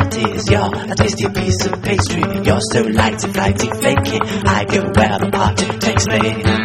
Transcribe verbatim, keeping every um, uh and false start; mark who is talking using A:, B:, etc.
A: parties. You're a tasty piece of pastry. You're so lighty, flighty, flaky. I go where the party takes me.